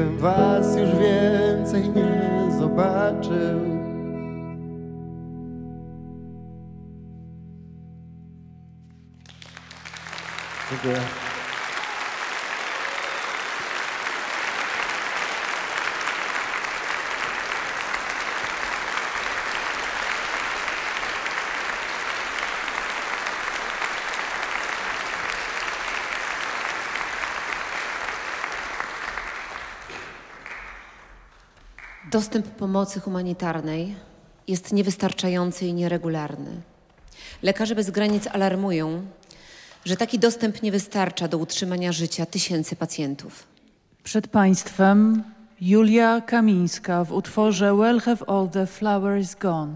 bym was już więcej nie zobaczył. Dziękuję. Dostęp pomocy humanitarnej jest niewystarczający i nieregularny. Lekarze bez granic alarmują, że taki dostęp nie wystarcza do utrzymania życia tysięcy pacjentów. Przed Państwem Julia Kamińska w utworze Where Have All the Flowers Gone?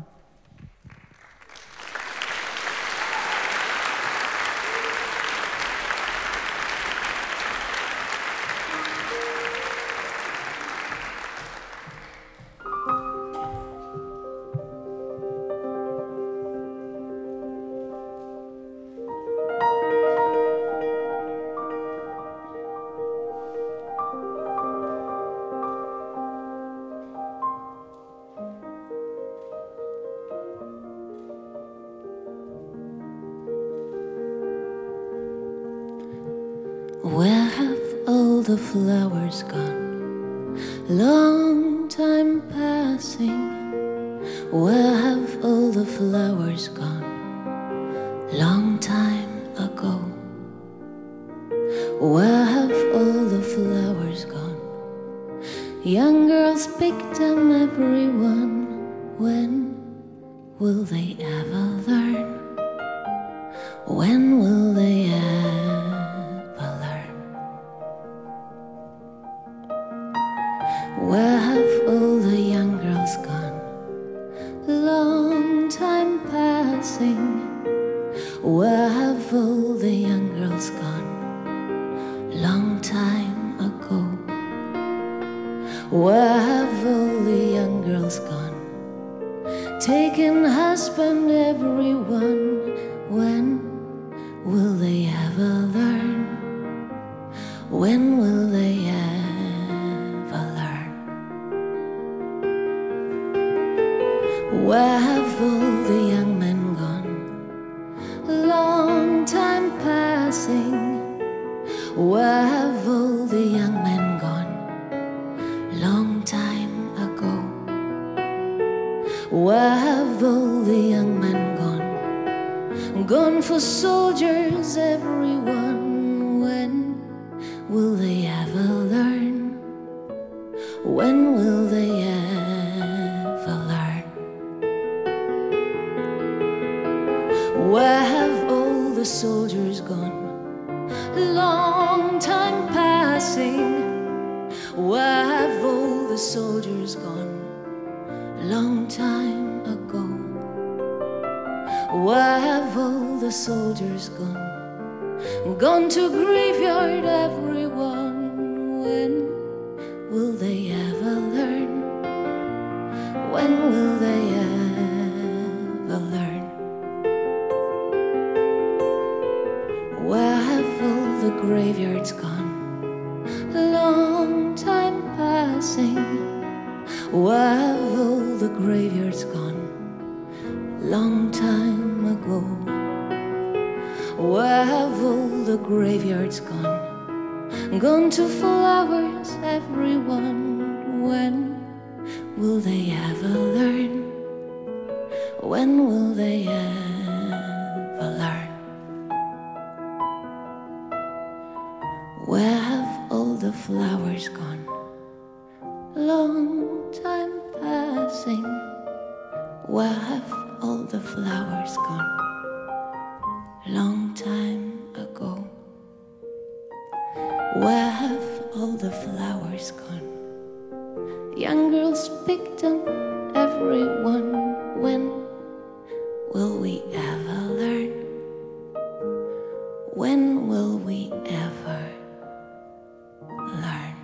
Where have all the flowers gone? Long time passing. Where have all the flowers gone? Long time ago. Where have all the flowers gone? Young girls pick them, everyone. When will they ever learn? When will they ever learn? Where have all the young girls gone? Long time passing. Where have all the young girls gone? Long time ago. Where have all the young girls gone? Taking husband, everyone. When will they ever learn? When will they ever learn? Where have all the young men gone? Long time passing. Where have all the young men gone? Long time ago. Where have all the young men gone? Gone for soldiers, everyone. When will they ever learn? When will they ever learn? Where have all the soldiers gone? Long time passing. Where have all the soldiers gone? Long time ago. Where have all the soldiers gone? Gone to graveyard, everyone. When will they ever learn? When will they ever learn? Where have all the graveyards gone? Long time passing. Where have all the graveyards gone? Long time ago. Where have all the graveyards gone? Gone to flowers, everyone. When will they ever learn? When will they ever learn? Where have all the flowers gone? Long time passing. Where have all the flowers gone? Long time ago. Where have all the flowers gone? Young girls pick them, everyone. When will we ever learn? When will we ever learn?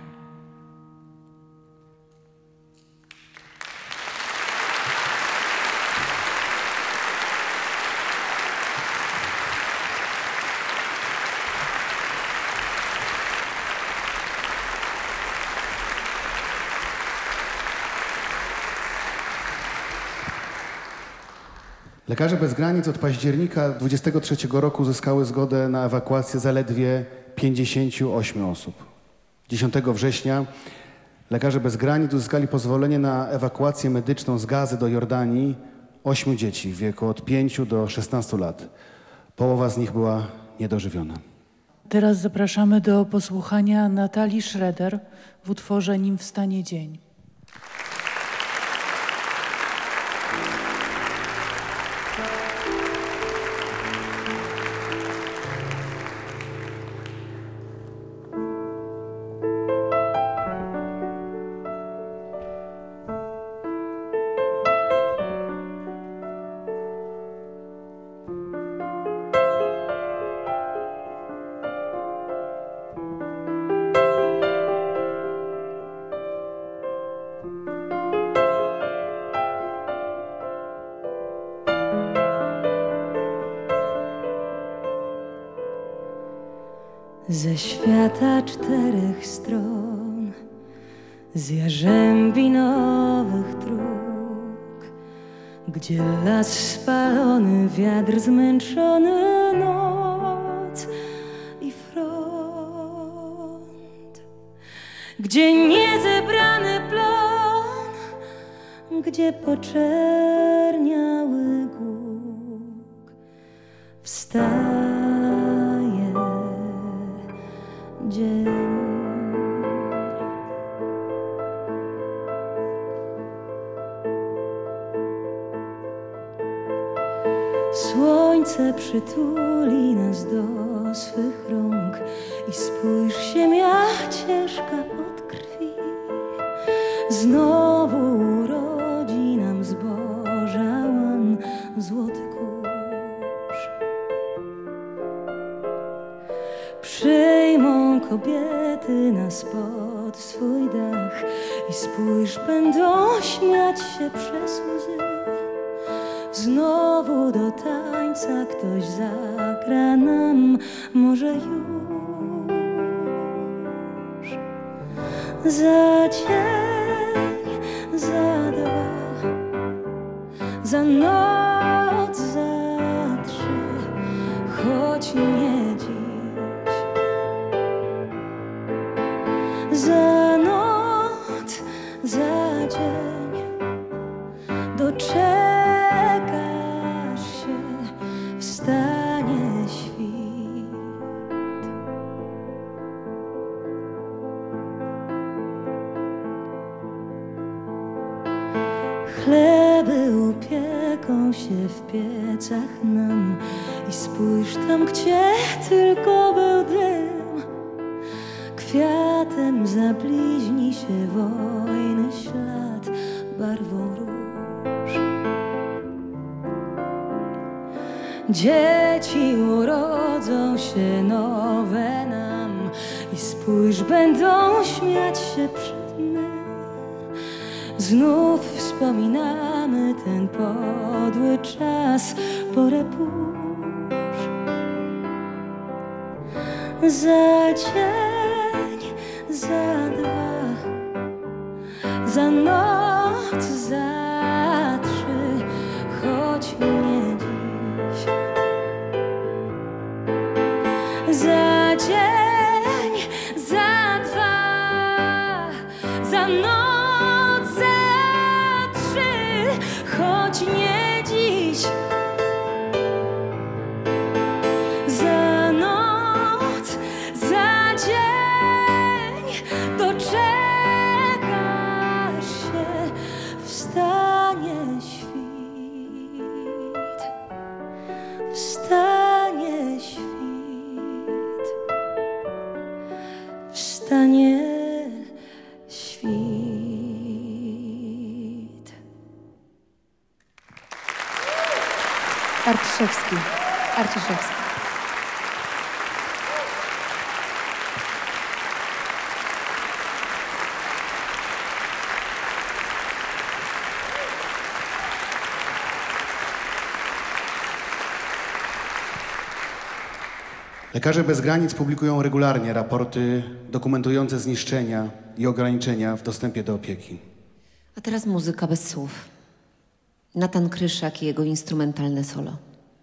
Lekarze Bez Granic od października 23 roku uzyskały zgodę na ewakuację zaledwie 58 osób. 10 września Lekarze Bez Granic uzyskali pozwolenie na ewakuację medyczną z Gazy do Jordanii 8 dzieci w wieku od 5 do 16 lat. Połowa z nich była niedożywiona. Teraz zapraszamy do posłuchania Natalii Schroeder w utworze Nim wstanie dzień. Ze świata 4 stron, z jarzębi nowych dróg, gdzie las spalony, wiatr zmęczony, noc i front, gdzie niezebrany plon, gdzie poczerniały głuk, wstaje dzień. Słońce przytuli nas do swych rąk i spójrz, ziemia ciężka od krwi znowu urodzi nam zboża łan, złoty kurz. Przyjmą kobiety nas pod swój dach i spójrz, będą śmiać się przez łzy. Znowu do tańca ktoś zagra nam, może już za dzień, za 2, za noc, za 3, choć nie dziś. Za noc, za dzień doczekasz się, wstanie świt. Chleby upieką się w piecach nam i spójrz tam, gdzie tylko był dym. Kwiatem zabliźni się wojny ślad barwą róż. Dzieci urodzą się nowe nam i spójrz, będą śmiać się przed my. Znów wspominamy ten podły czas, porę burz. Za dzień, za 2, za noc, za 3, choć nie dziś. Za dzień, za 2, za noc, za 3, choć nie dziś. Za noc, za dzień doczekasz się, wstanie świt, wstanie świt, wstanie świt. Arciszewski. Lekarze Bez Granic publikują regularnie raporty dokumentujące zniszczenia i ograniczenia w dostępie do opieki. A teraz muzyka bez słów. Natan Kryszak i jego instrumentalne solo.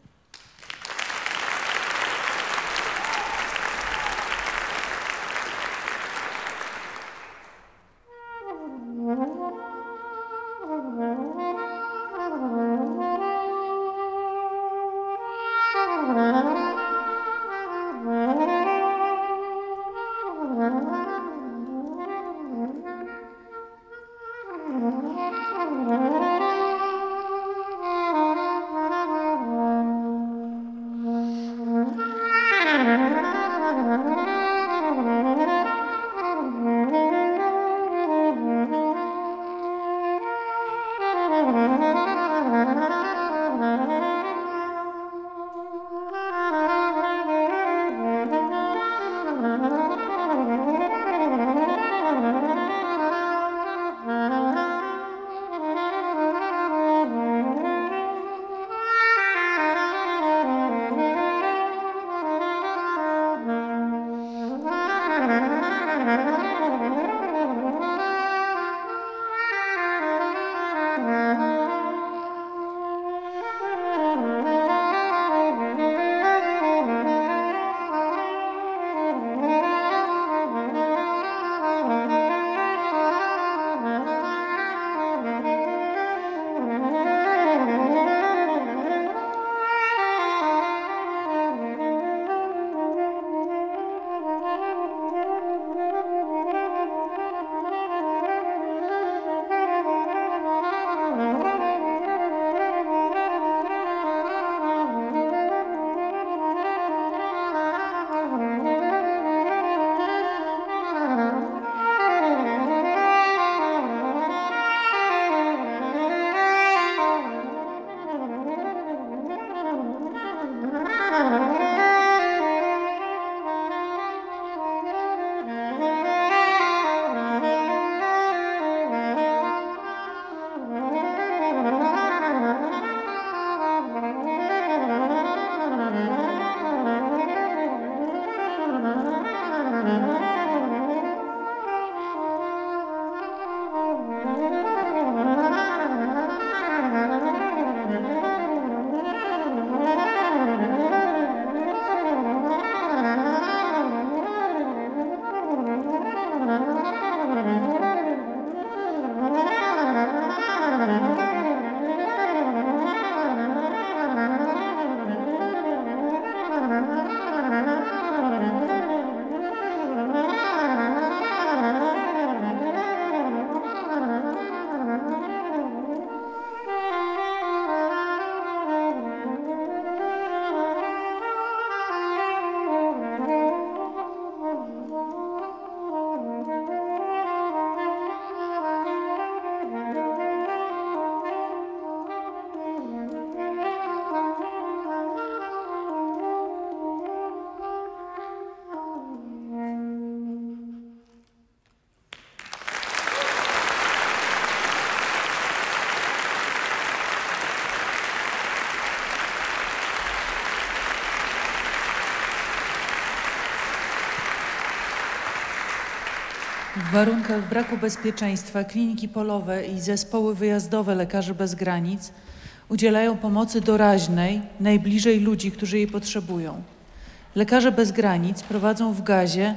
W warunkach braku bezpieczeństwa kliniki polowe i zespoły wyjazdowe Lekarzy Bez Granic udzielają pomocy doraźnej najbliżej ludzi, którzy jej potrzebują. Lekarze Bez Granic prowadzą w Gazie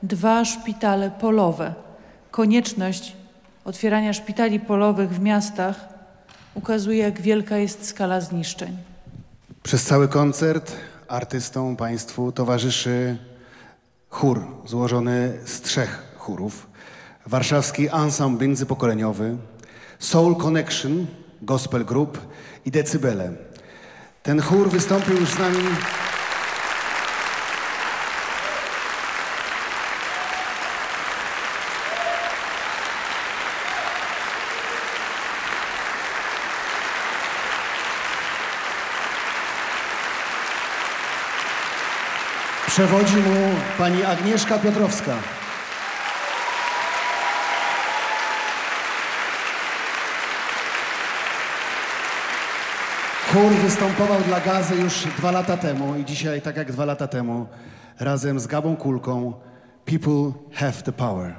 2 szpitale polowe. Konieczność otwierania szpitali polowych w miastach ukazuje, jak wielka jest skala zniszczeń. Przez cały koncert artystom państwu towarzyszy chór złożony z 3 chórów. Warszawski Ensemble Międzypokoleniowy, Soul Connection, Gospel Group i Decybele. Ten chór wystąpił już z nami Przewodzi mu pani Agnieszka Piotrowska. Chór występował dla Gazy już 2 lata temu i dzisiaj, tak jak 2 lata temu, razem z Gabą Kulką, People Have the Power.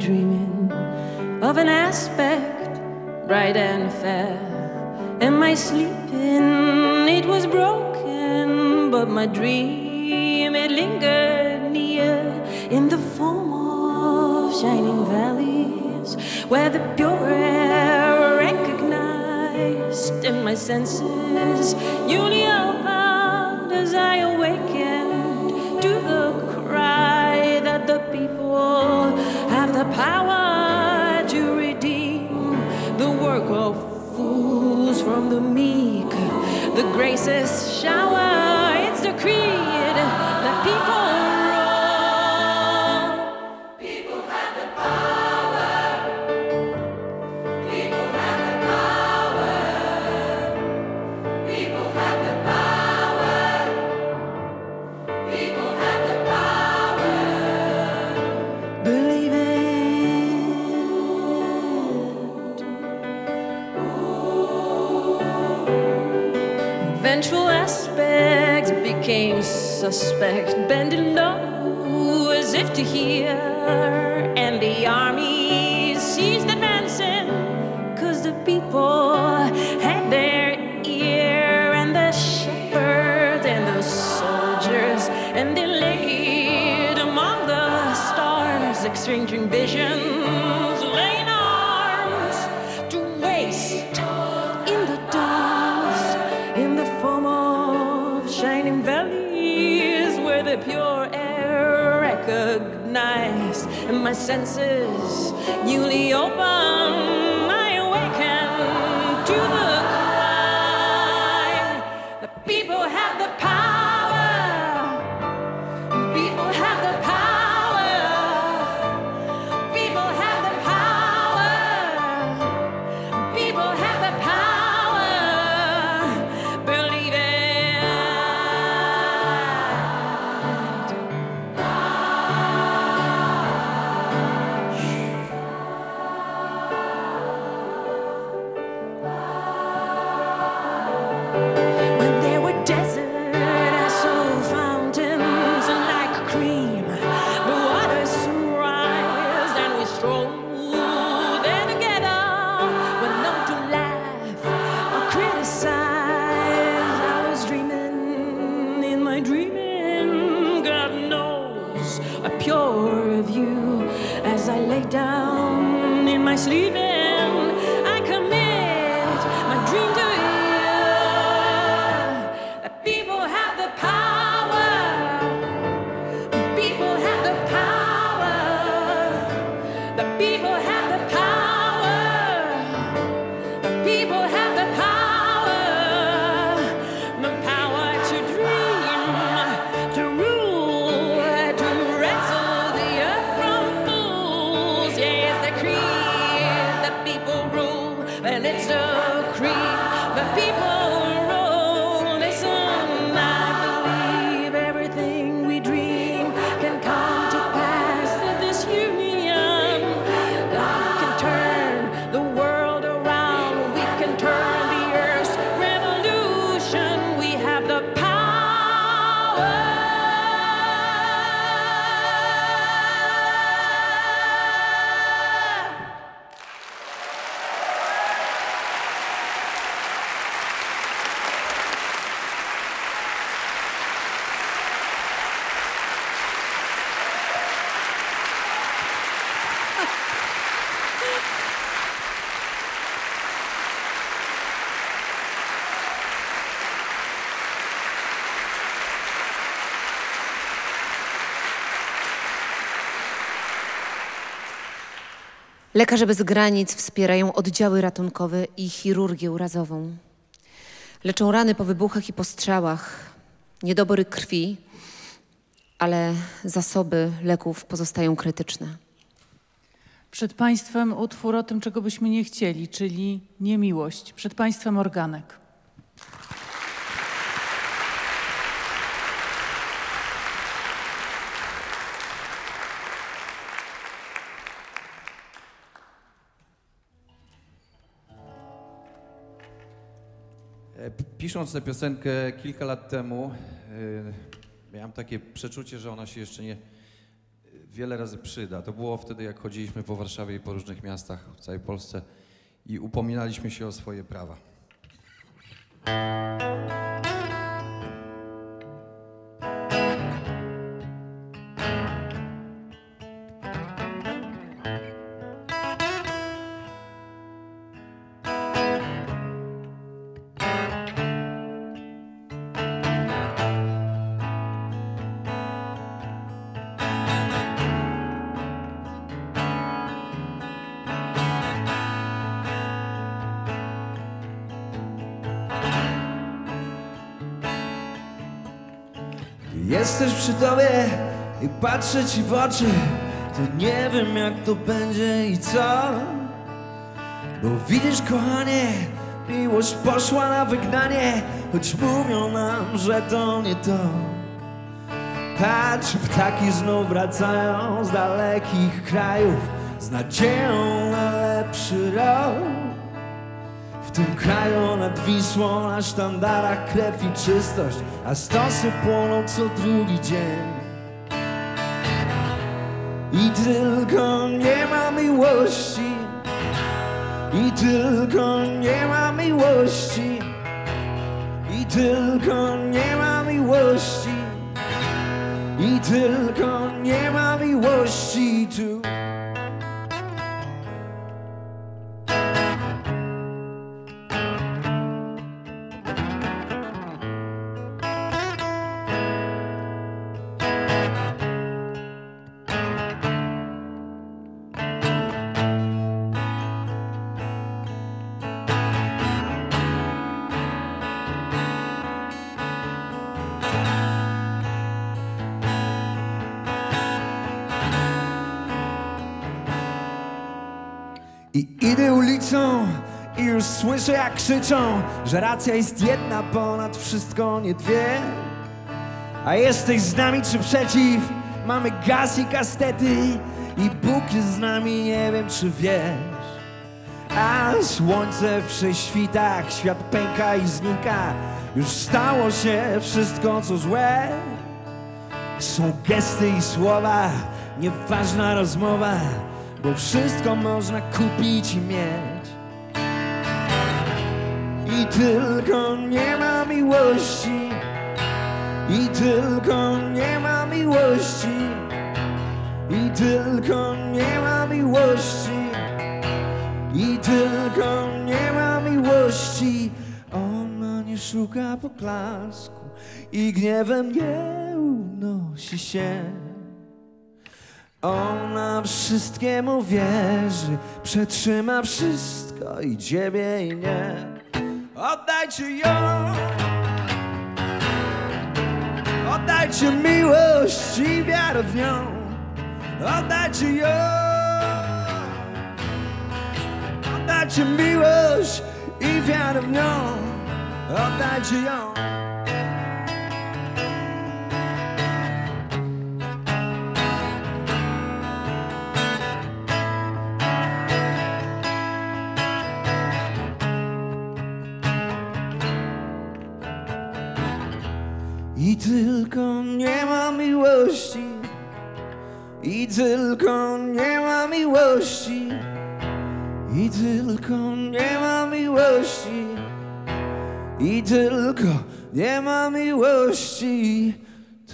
dreaming of an aspect bright and fair. Am I sleeping? It was broken, but my dream, it lingered near in the form of shining valleys where the pure air recognized and my senses newly opened as I awakened to the cry that the people have the power to redeem the work of fools from the meek. The graces shower, it's the creed that people roll. People have the power. People have the power. People have the power. People have the power. Believe it. Vengeful aspects became suspect, bending low as if to hear, and the army ceased advancing, 'cause the people had their ear, and the shepherds and the soldiers, and they laid among the stars, exchanging visions, laying arms to waste in the dust, in the form of shining valleys where the pure air recognized, and my senses newly open, I awaken to the cry. The people have the power. People have the power. People have the power. People have the power. Believe it. When there were desert, I saw fountains like cream. The waters rise and we stroll there together. When known to laugh or criticize, I was dreaming in my dreaming. God knows a pure view as I lay down in my sleeping. I commit my dream to you. The people have the power. People have the power. The people have the power. The people have the power. The power to dream, to rule, to wrestle the earth from fools. Yeah, it's the creed that people rule, and it's the creed that people rule. Listen, I believe everything we dream can come to pass in this union. God can turn the world around. We can turn the earth's revolution. We have the power. Lekarze bez granic wspierają oddziały ratunkowe i chirurgię urazową. Leczą rany po wybuchach i postrzałach, niedobory krwi, ale zasoby leków pozostają krytyczne. Przed Państwem utwór o tym, czego byśmy nie chcieli, czyli niemiłość. Przed Państwem organek. Pisząc tę piosenkę kilka lat temu, miałem takie przeczucie, że ona się jeszcze wiele razy przyda. To było wtedy, jak chodziliśmy po Warszawie i po różnych miastach w całej Polsce i upominaliśmy się o swoje prawa. Jesteś przy tobie i patrzę ci w oczy, to nie wiem jak to będzie i co. Bo widzisz, kochanie, miłość poszła na wygnanie, choć mówią nam, że to nie to. Patrz, ptaki znów wracają z dalekich krajów z nadzieją na lepszy rok. W tym kraju nad Wisłą na sztandarach krew i czystość, a stosy płoną co drugi dzień. I tylko nie ma miłości, i tylko nie ma miłości, i tylko nie ma miłości, i tylko nie ma miłości tu. I idę ulicą i już słyszę jak krzyczą, że racja jest jedna ponad wszystko, nie dwie. A jesteś z nami czy przeciw? Mamy gaz i kastety i Bóg jest z nami, nie wiem czy wiesz. A słońce w prześwitach, świat pęka i znika. Już stało się wszystko co złe. Są gesty i słowa, nieważna rozmowa, bo wszystko można kupić i mieć. I tylko nie ma miłości, i tylko nie ma miłości, i tylko nie ma miłości, i tylko nie ma miłości. Ona nie szuka poklasku i gniewem nie unosi się. Ona wszystkiemu wierzy, przetrzyma wszystko i ciebie i nie. Oddajcie ją, oddajcie miłość i wiarę w nią. Oddajcie ją, oddajcie miłość i wiarę w nią. Oddajcie ją. I tylko nie ma miłości, i tylko nie ma miłości, i tylko nie ma miłości, i tylko nie ma miłości tu.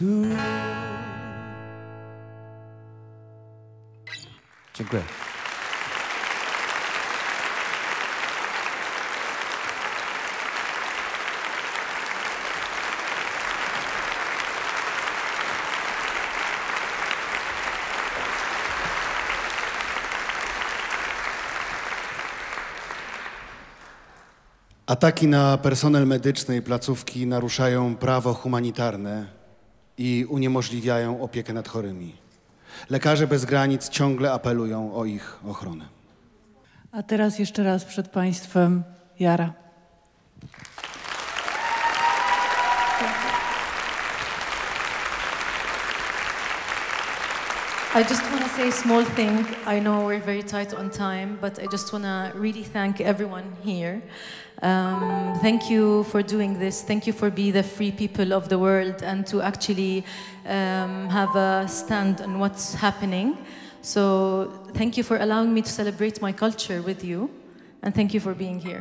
Dziękuję. Ataki na personel medyczny i placówki naruszają prawo humanitarne i uniemożliwiają opiekę nad chorymi. Lekarze bez granic ciągle apelują o ich ochronę. A teraz jeszcze raz przed Państwem Jara. I just want to say a small thing. I know we're very tight on time, but I just want to really thank everyone here. Thank you for doing this. Thank you for being the free people of the world and to actually have a stand on what's happening. So thank you for allowing me to celebrate my culture with you, and thank you for being here.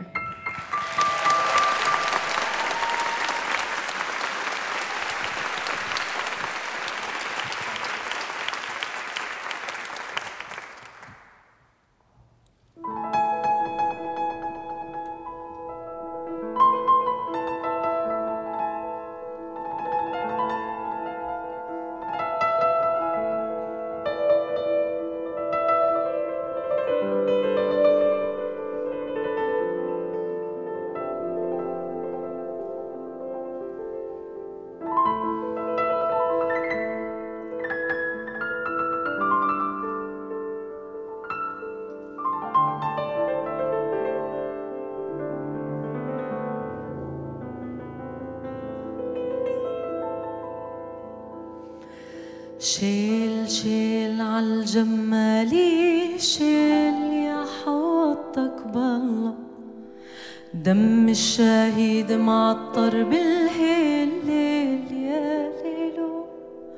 شيل شيل عالجمالي شيل يا حوضتك بالله دم الشهيد معطر بالهيل ليل يا ليلو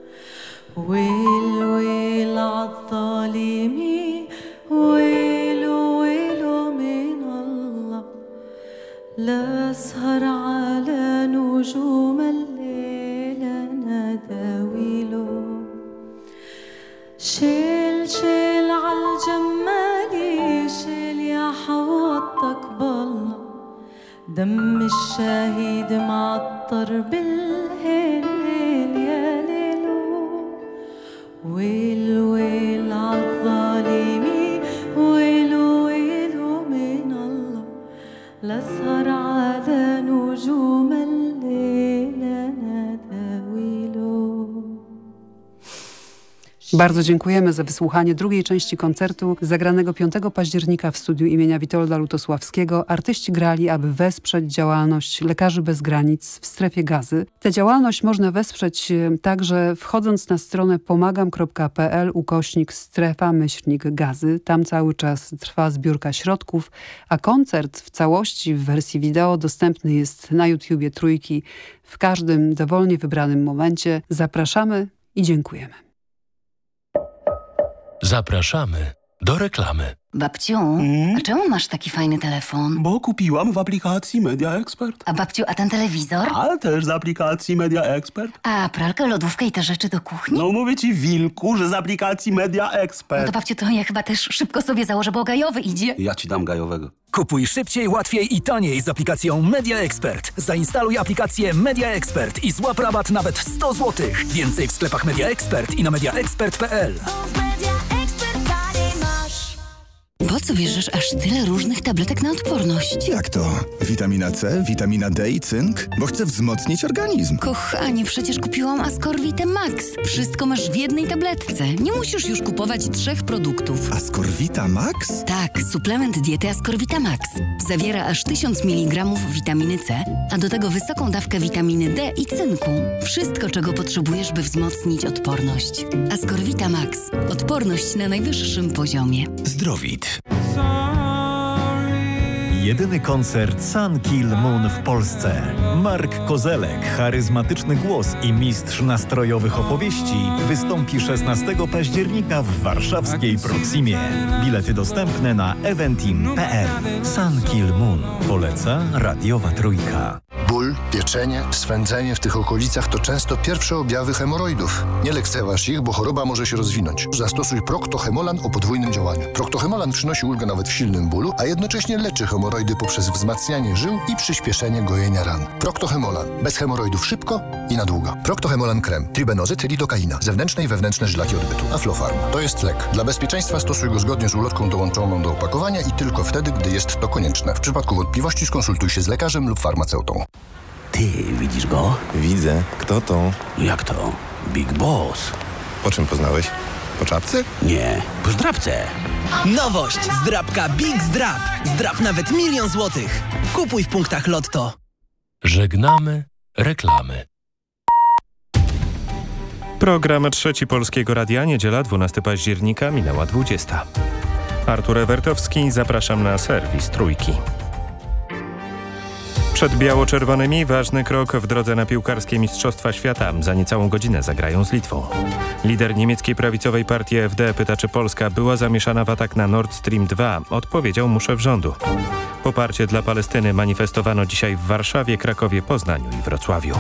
ويل ويل عالظالمين ويلو ويلو من الله لا اسهر على نجوم الليل نداويلو شيل شيل عالجمالي شيل يا حوضتك بالله دم الشهيد معطر بالهيل يا ليلو ويل ويل عالظالمين ويلو ويلو من الله لا اسهر على نجوم الليل نداويلو. Bardzo dziękujemy za wysłuchanie drugiej części koncertu zagranego 5 października w studiu imienia Witolda Lutosławskiego. Artyści grali, aby wesprzeć działalność Lekarzy Bez Granic w strefie Gazy. Tę działalność można wesprzeć także wchodząc na stronę pomagam.pl/strefa-gazy. Tam cały czas trwa zbiórka środków, a koncert w całości w wersji wideo dostępny jest na YouTubie Trójki w każdym dowolnie wybranym momencie. Zapraszamy i dziękujemy. Zapraszamy do reklamy. Babciu, a czemu masz taki fajny telefon? Bo kupiłam w aplikacji Media Expert. A babciu, a ten telewizor? Ale też z aplikacji Media Expert. A pralkę, lodówkę i te rzeczy do kuchni? No mówię ci, wilku, że z aplikacji Media Expert. No to babciu, to ja chyba też szybko sobie założę, bo gajowy idzie. Ja ci dam gajowego. Kupuj szybciej, łatwiej i taniej z aplikacją Media Expert. Zainstaluj aplikację Media Expert i złap rabat nawet 100 zł. Więcej w sklepach Media Expert i na mediaexpert.pl. Po co bierzesz aż tyle różnych tabletek na odporność? Jak to? Witamina C, witamina D i cynk? Bo chcę wzmocnić organizm. Kochanie, przecież kupiłam Ascorvite Max. Wszystko masz w jednej tabletce. Nie musisz już kupować 3 produktów. Ascorvita Max? Tak, suplement diety Ascorvita Max. Zawiera aż 1000 mg witaminy C, a do tego wysoką dawkę witaminy D i cynku. Wszystko, czego potrzebujesz, by wzmocnić odporność. Ascorvita Max. Odporność na najwyższym poziomie. Zdrowit. Jedyny koncert Sun Kill Moon w Polsce. Mark Kozelek, charyzmatyczny głos i mistrz nastrojowych opowieści wystąpi 16 października w warszawskiej Proximie. Bilety dostępne na eventim.pl. Sun Kill Moon. Poleca radiowa Trójka. Ból, pieczenie, swędzenie w tych okolicach to często pierwsze objawy hemoroidów. Nie lekceważ ich, bo choroba może się rozwinąć. Zastosuj Procto-Hemolan o podwójnym działaniu. Procto-Hemolan przynosi ulgę nawet w silnym bólu, a jednocześnie leczy hemoroidy poprzez wzmacnianie żył i przyspieszenie gojenia ran. Procto-Hemolan. Bez hemoroidów szybko i na długo. Procto-Hemolan krem. Tribenozyt, lidokaina. Zewnętrzne i wewnętrzne żylaki odbytu. Aflofarm. To jest lek. Dla bezpieczeństwa stosuj go zgodnie z ulotką dołączoną do opakowania i tylko wtedy, gdy jest to konieczne. W przypadku wątpliwości skonsultuj się z lekarzem lub farmaceutą. Ty, widzisz go? Widzę. Kto to? Jak to? Big Boss. Po czym poznałeś? Po czapce? Nie, po zdrabce. Nowość! Zdrabka Big Zdrab. Zdrab nawet 1 000 000 złotych. Kupuj w punktach Lotto. Żegnamy reklamy. Program Trzeci Polskiego Radia, niedziela 12 października, minęła 20. Artur Ewertowski, zapraszam na serwis Trójki. Przed biało-czerwonymi ważny krok w drodze na piłkarskie Mistrzostwa Świata. Za niecałą godzinę zagrają z Litwą. Lider niemieckiej prawicowej partii AfD pyta, czy Polska była zamieszana w atak na Nord Stream 2. Odpowiedział mu szef rządu. Poparcie dla Palestyny manifestowano dzisiaj w Warszawie, Krakowie, Poznaniu i Wrocławiu.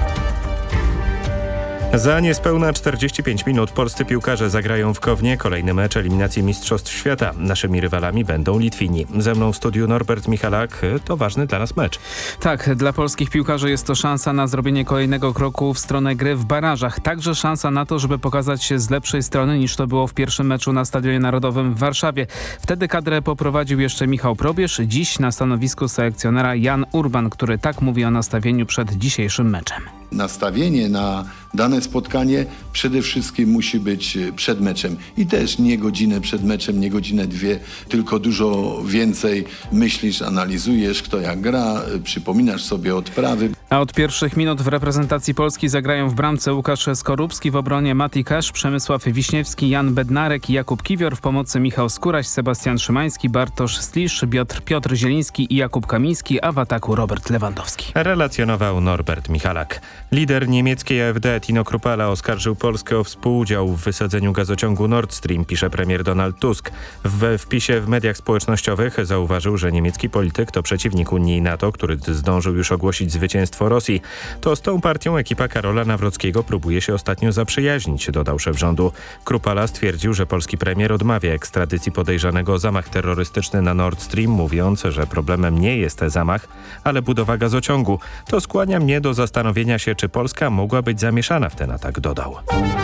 Za niespełna 45 minut polscy piłkarze zagrają w Kownie kolejny mecz eliminacji Mistrzostw Świata. Naszymi rywalami będą Litwini. Ze mną w studiu Norbert Michalak. To ważny dla nas mecz. Tak, dla polskich piłkarzy jest to szansa na zrobienie kolejnego kroku w stronę gry w barażach. Także szansa na to, żeby pokazać się z lepszej strony niż to było w pierwszym meczu na Stadionie Narodowym w Warszawie. Wtedy kadrę poprowadził jeszcze Michał Probierz. Dziś na stanowisku selekcjonera Jan Urban, który tak mówi o nastawieniu przed dzisiejszym meczem. Nastawienie na dane spotkanie przede wszystkim musi być przed meczem. I też nie godzinę przed meczem, nie godzinę, dwie, tylko dużo więcej myślisz, analizujesz, kto jak gra, przypominasz sobie odprawy. A od pierwszych minut w reprezentacji Polski zagrają w bramce Łukasz Skorupski, w obronie Mati Cash, Przemysław Wiśniewski, Jan Bednarek i Jakub Kiwior, w pomocy Michał Skóraś, Sebastian Szymański, Bartosz Slisz, Piotr Zieliński i Jakub Kamiński, a w ataku Robert Lewandowski. Relacjonował Norbert Michalak. Lider niemieckiej AfD Tino Kruppala oskarżył Polskę o współudział w wysadzeniu gazociągu Nord Stream, pisze premier Donald Tusk. W wpisie w mediach społecznościowych zauważył, że niemiecki polityk to przeciwnik Unii i NATO, który zdążył już ogłosić zwycięstwo Rosji. To z tą partią ekipa Karola Nawrockiego próbuje się ostatnio zaprzyjaźnić, dodał szef rządu. Kruppala stwierdził, że polski premier odmawia ekstradycji podejrzanego o zamach terrorystyczny na Nord Stream, mówiąc, że problemem nie jest zamach, ale budowa gazociągu. To skłania mnie do zastanowienia się, czy Polska mogła być zamieszana w ten atak, dodał.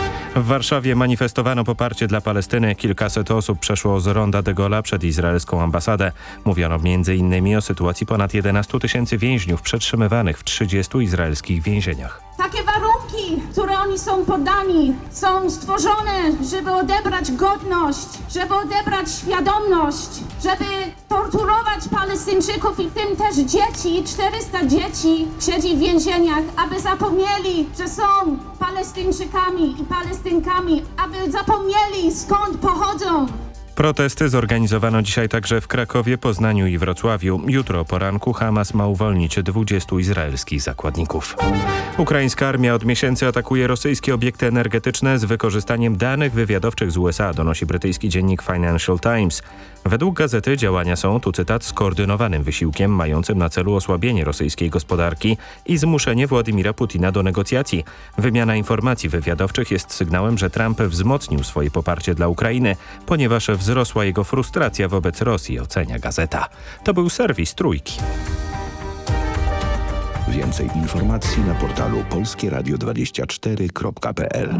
W Warszawie manifestowano poparcie dla Palestyny. Kilkaset osób przeszło z Ronda de Gaulle'a przed izraelską ambasadę. Mówiono m.in. o sytuacji ponad 11 000 więźniów przetrzymywanych w 30 izraelskich więzieniach. Takie warunki, które oni są poddani, są stworzone, żeby odebrać godność, żeby odebrać świadomność, żeby torturować Palestyńczyków i w tym też dzieci. 400 dzieci siedzi w więzieniach, aby zapomnieli, że są Palestyńczykami i Palestynkami, aby zapomnieli, skąd pochodzą. Protesty zorganizowano dzisiaj także w Krakowie, Poznaniu i Wrocławiu. Jutro o poranku Hamas ma uwolnić 20 izraelskich zakładników. Ukraińska armia od miesięcy atakuje rosyjskie obiekty energetyczne z wykorzystaniem danych wywiadowczych z USA, donosi brytyjski dziennik Financial Times. Według gazety działania są, tu cytat, skoordynowanym wysiłkiem mającym na celu osłabienie rosyjskiej gospodarki i zmuszenie Władimira Putina do negocjacji. Wymiana informacji wywiadowczych jest sygnałem, że Trump wzmocnił swoje poparcie dla Ukrainy, ponieważ wzrosła jego frustracja wobec Rosji, ocenia gazeta. To był serwis Trójki. Więcej informacji na portalu polskieradio24.pl.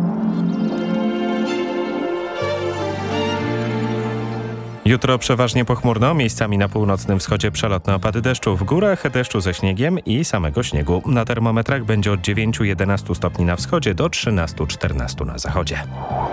Jutro przeważnie pochmurno, miejscami na północnym wschodzie przelotne opady deszczu, w górach deszczu ze śniegiem i samego śniegu. Na termometrach będzie od 9-11 stopni na wschodzie do 13-14 na zachodzie.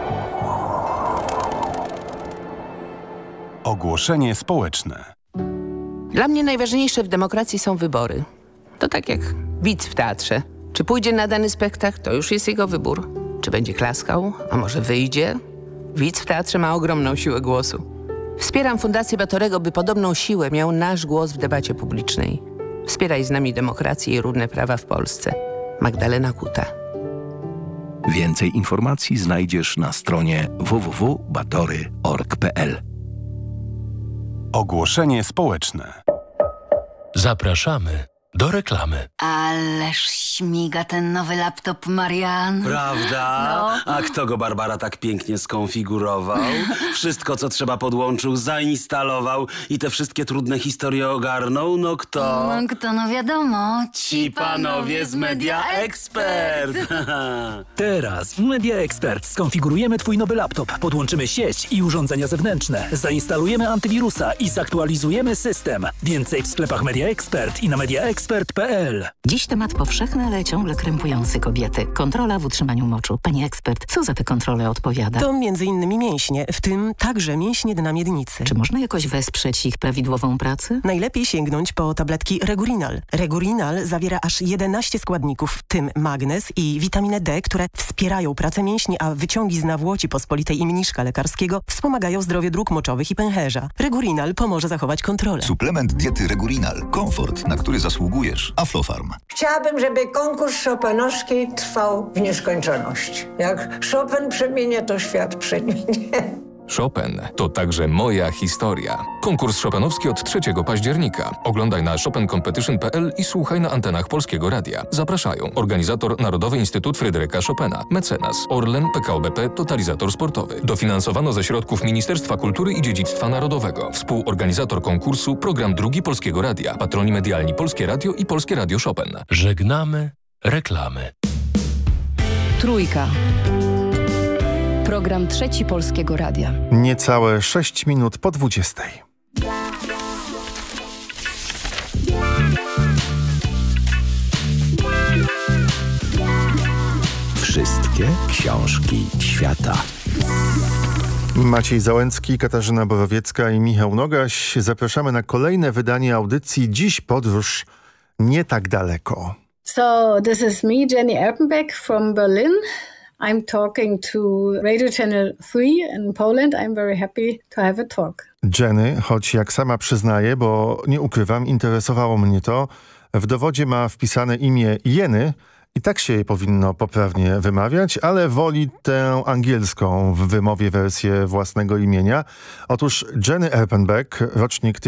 Ogłoszenie społeczne. Dla mnie najważniejsze w demokracji są wybory. To tak jak widz w teatrze. Czy pójdzie na dany spektakl, to już jest jego wybór. Czy będzie klaskał, a może wyjdzie? Widz w teatrze ma ogromną siłę głosu. Wspieram Fundację Batorego, by podobną siłę miał nasz głos w debacie publicznej. Wspieraj z nami demokrację i równe prawa w Polsce. Magdalena Kuta. Więcej informacji znajdziesz na stronie www.batory.org.pl. Ogłoszenie społeczne. Zapraszamy do reklamy. Ależ śmiga ten nowy laptop, Marian. Prawda? No. A kto go, Barbara, tak pięknie skonfigurował? Wszystko, co trzeba, podłączył, zainstalował i te wszystkie trudne historie ogarnął? No kto? No kto, no wiadomo. Ci panowie z Media Expert. Teraz w Media Expert skonfigurujemy twój nowy laptop, podłączymy sieć i urządzenia zewnętrzne, zainstalujemy antywirusa i zaktualizujemy system. Więcej w sklepach Media Expert i na mediaexpert.pl. mediaexpert.pl. Dziś temat powszechny, ale ciągle krępujący kobiety. Kontrola w utrzymaniu moczu. Pani ekspert, co za te kontrole odpowiada? To m.in. mięśnie, w tym także mięśnie dna miednicy. Czy można jakoś wesprzeć ich prawidłową pracę? Najlepiej sięgnąć po tabletki Regurinal. Regurinal zawiera aż 11 składników, w tym magnez i witaminę D, które wspierają pracę mięśni, a wyciągi z nawłoci pospolitej i mniszka lekarskiego wspomagają zdrowie dróg moczowych i pęcherza. Regurinal pomoże zachować kontrolę. Suplement diety Regurinal. Komfort, na który zasługujesz. Aflofarm. Chciałabym, żeby konkurs chopinowski trwał w nieskończoność. Jak Chopin przemienia, to świat przemienie. Chopin to także moja historia. Konkurs chopinowski od 3 października. Oglądaj na chopincompetition.pl i słuchaj na antenach Polskiego Radia. Zapraszają organizator Narodowy Instytut Fryderyka Chopina, mecenas Orlen, PKO BP, Totalizator Sportowy. Dofinansowano ze środków Ministerstwa Kultury i Dziedzictwa Narodowego. Współorganizator konkursu Program Drugi Polskiego Radia. Patroni medialni Polskie Radio i Polskie Radio Chopin. Żegnamy reklamy. Trójka. Program Trzeci Polskiego Radia. Niecałe 6 minut po 20. Wszystkie książki świata. Maciej Załęcki, Katarzyna Borowiecka i Michał Nogaś. Zapraszamy na kolejne wydanie audycji Dziś podróż nie tak daleko. So this is me, Jenny Erpenbeck from Berlin. I'm talking to Radio Channel 3 in Poland. I'm very happy to have a talk. Jenny, choć jak sama przyznaje, bo nie ukrywam, interesowało mnie to, w dowodzie ma wpisane imię Jeny i tak się jej powinno poprawnie wymawiać, ale woli tę angielską w wymowie wersję własnego imienia. Otóż Jenny Erpenbeck, rocznik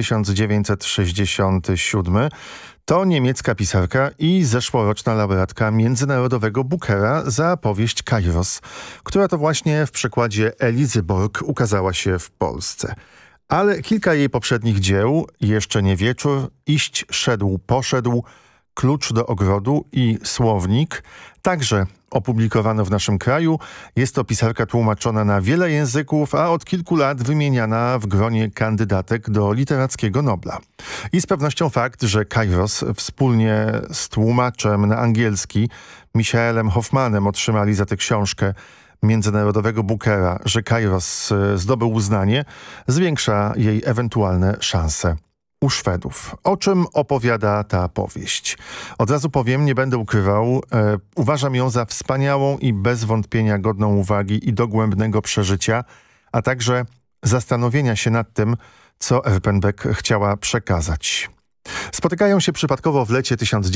1967, to niemiecka pisarka i zeszłoroczna laureatka Międzynarodowego Bookera za powieść Kairos, która to właśnie w przekładzie Elizy Borg ukazała się w Polsce. Ale kilka jej poprzednich dzieł, Jeszcze nie wieczór, Iść, szedł, poszedł, Klucz do ogrodu i Słownik, także opublikowano w naszym kraju. Jest to pisarka tłumaczona na wiele języków, a od kilku lat wymieniana w gronie kandydatek do Literackiego Nobla. I z pewnością fakt, że Kairos wspólnie z tłumaczem na angielski Michaelem Hoffmanem otrzymali za tę książkę Międzynarodowego Bookera, że Kairos zdobył uznanie, zwiększa jej ewentualne szanse u Szwedów. O czym opowiada ta powieść? Od razu powiem, nie będę ukrywał, uważam ją za wspaniałą i bez wątpienia godną uwagi i dogłębnego przeżycia, a także zastanowienia się nad tym, co Erpenbeck chciała przekazać. Spotykają się przypadkowo w lecie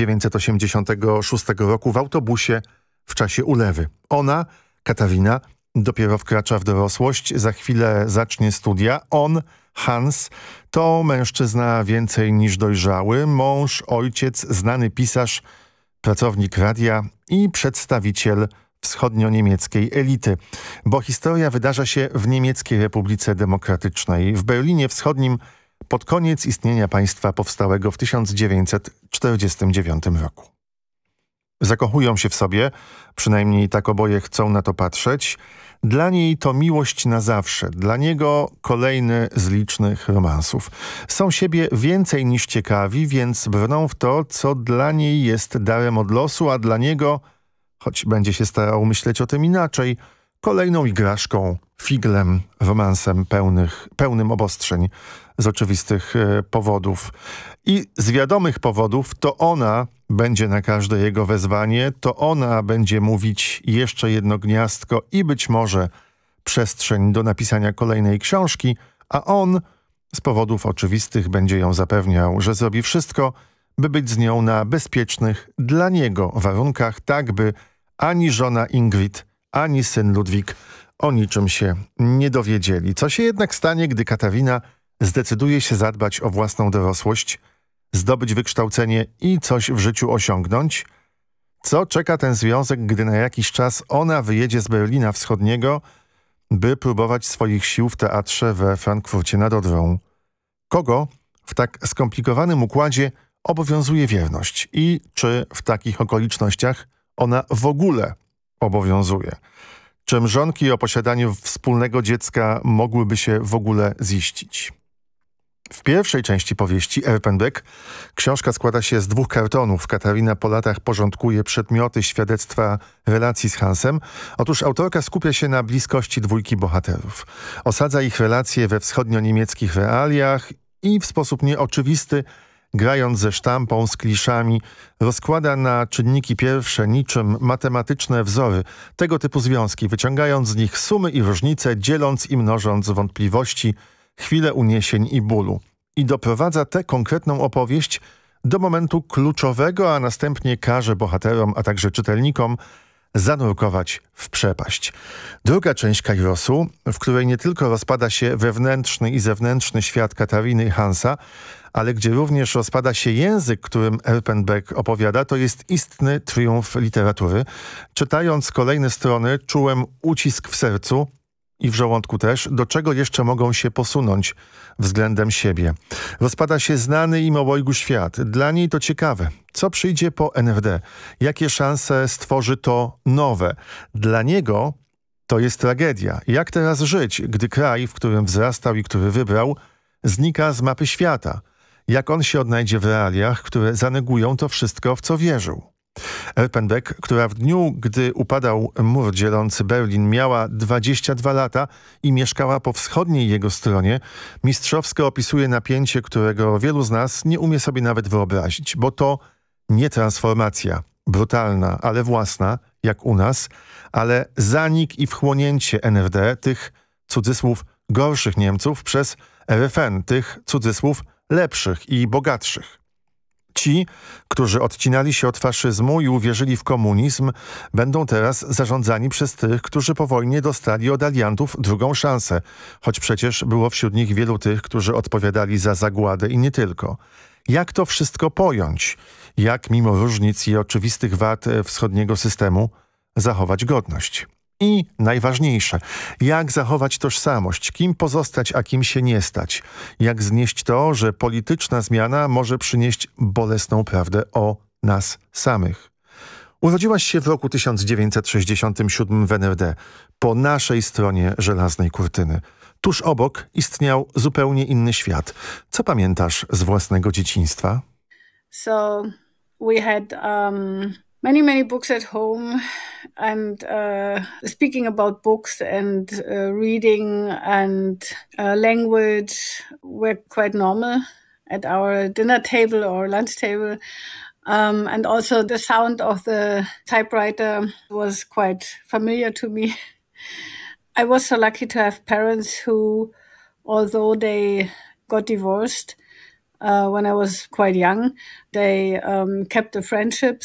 1986 roku w autobusie w czasie ulewy. Ona, Katarina, dopiero wkracza w dorosłość, za chwilę zacznie studia. On, Hans, to mężczyzna więcej niż dojrzały, mąż, ojciec, znany pisarz, pracownik radia i przedstawiciel wschodnio-niemieckiej elity, bo historia wydarza się w Niemieckiej Republice Demokratycznej, w Berlinie Wschodnim, pod koniec istnienia państwa powstałego w 1949 roku. Zakochują się w sobie, przynajmniej tak oboje chcą na to patrzeć. Dla niej to miłość na zawsze, dla niego kolejny z licznych romansów. Są siebie więcej niż ciekawi, więc brną w to, co dla niej jest darem od losu, a dla niego, choć będzie się starał myśleć o tym inaczej, kolejną igraszką, figlem, romansem pełnym obostrzeń z oczywistych powodów. I z wiadomych powodów to ona będzie na każde jego wezwanie, to ona będzie mówić jeszcze jedno gniazdko i być może przestrzeń do napisania kolejnej książki, a on z powodów oczywistych będzie ją zapewniał, że zrobi wszystko, by być z nią na bezpiecznych dla niego warunkach, tak by ani żona Ingrid, ani syn Ludwik o niczym się nie dowiedzieli. Co się jednak stanie, gdy Katarina zdecyduje się zadbać o własną dorosłość, zdobyć wykształcenie i coś w życiu osiągnąć? Co czeka ten związek, gdy na jakiś czas ona wyjedzie z Berlina Wschodniego, by próbować swoich sił w teatrze we Frankfurcie nad Odrą? Kogo w tak skomplikowanym układzie obowiązuje wierność i czy w takich okolicznościach ona w ogóle obowiązuje? Czy mrzonki o posiadaniu wspólnego dziecka mogłyby się w ogóle ziścić? W pierwszej części powieści Erpenbeck książka składa się z 2 kartonów. Katarina po latach porządkuje przedmioty, świadectwa relacji z Hansem. Otóż autorka skupia się na bliskości 2 bohaterów. Osadza ich relacje we wschodnio-niemieckich realiach i w sposób nieoczywisty, grając ze sztampą, z kliszami, rozkłada na czynniki pierwsze niczym matematyczne wzory tego typu związki, wyciągając z nich sumy i różnice, dzieląc i mnożąc wątpliwości, chwile uniesień i bólu. I doprowadza tę konkretną opowieść do momentu kluczowego, a następnie każe bohaterom, a także czytelnikom zanurkować w przepaść. Druga część Kairosu, w której nie tylko rozpada się wewnętrzny i zewnętrzny świat Katariny i Hansa, ale gdzie również rozpada się język, którym Erpenbeck opowiada, to jest istny triumf literatury. Czytając kolejne strony, czułem ucisk w sercu i w żołądku też, do czego jeszcze mogą się posunąć względem siebie. Rozpada się znany im obojgu świat. Dla niej to ciekawe. Co przyjdzie po NRD? Jakie szanse stworzy to nowe? Dla niego to jest tragedia. Jak teraz żyć, gdy kraj, w którym wzrastał i który wybrał, znika z mapy świata? Jak on się odnajdzie w realiach, które zanegują to wszystko, w co wierzył? Erpenbeck, która w dniu, gdy upadał mur dzielący Berlin, miała 22 lata i mieszkała po wschodniej jego stronie, mistrzowsko opisuje napięcie, którego wielu z nas nie umie sobie nawet wyobrazić, bo to nie transformacja, brutalna, ale własna, jak u nas, ale zanik i wchłonięcie NRD, tych cudzysłów gorszych Niemców przez RFN, tych cudzysłów lepszych i bogatszych. Ci, którzy odcinali się od faszyzmu i uwierzyli w komunizm, będą teraz zarządzani przez tych, którzy po wojnie dostali od aliantów drugą szansę, choć przecież było wśród nich wielu tych, którzy odpowiadali za zagładę i nie tylko. Jak to wszystko pojąć? Jak mimo różnic i oczywistych wad wschodniego systemu zachować godność? I najważniejsze, jak zachować tożsamość, kim pozostać, a kim się nie stać? Jak znieść to, że polityczna zmiana może przynieść bolesną prawdę o nas samych? Urodziłaś się w roku 1967 w NRD, po naszej stronie żelaznej kurtyny. Tuż obok istniał zupełnie inny świat. Co pamiętasz z własnego dzieciństwa? So we had many books at home, and speaking about books and reading and language were quite normal at our dinner table or lunch table. And also the sound of the typewriter was quite familiar to me. I was so lucky to have parents who, although they got divorced when I was quite young, they kept a friendship.